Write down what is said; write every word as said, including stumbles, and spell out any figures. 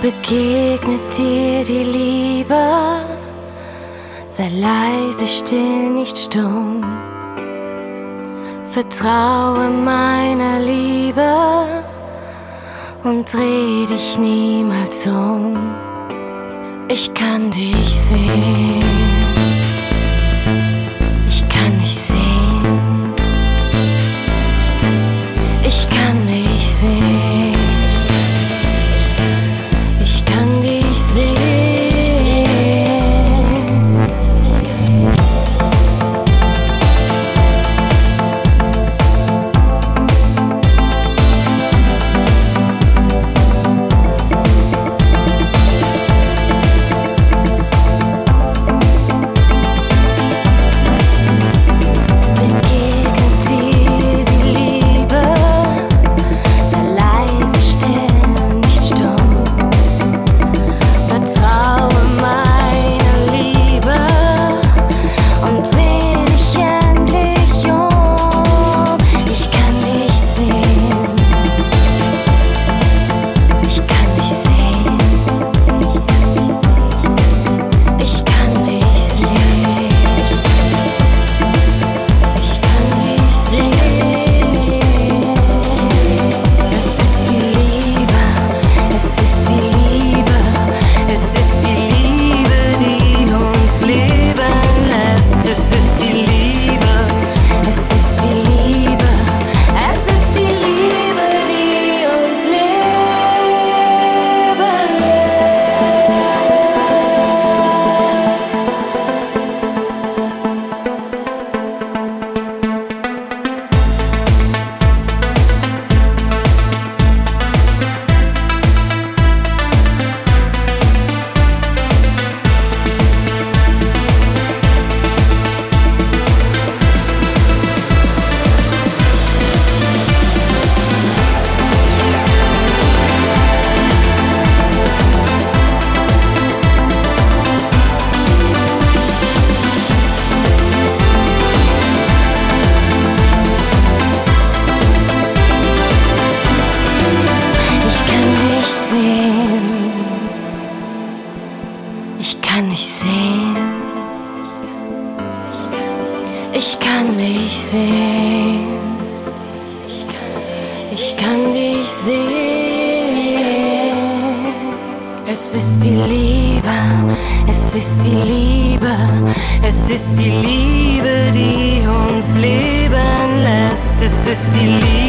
Begegnet dir die Liebe, sei leise, still, nicht stumm. Vertraue meiner Liebe und dreh dich niemals um. Ich kann dich sehen, ich kann dich sehen, ich kann dich sehen. Ich kann dich sehen, ich kann dich sehen, ich kann dich sehen. Es ist die Liebe, es ist die Liebe, es ist die Liebe, die uns leben lässt. Es ist die Liebe.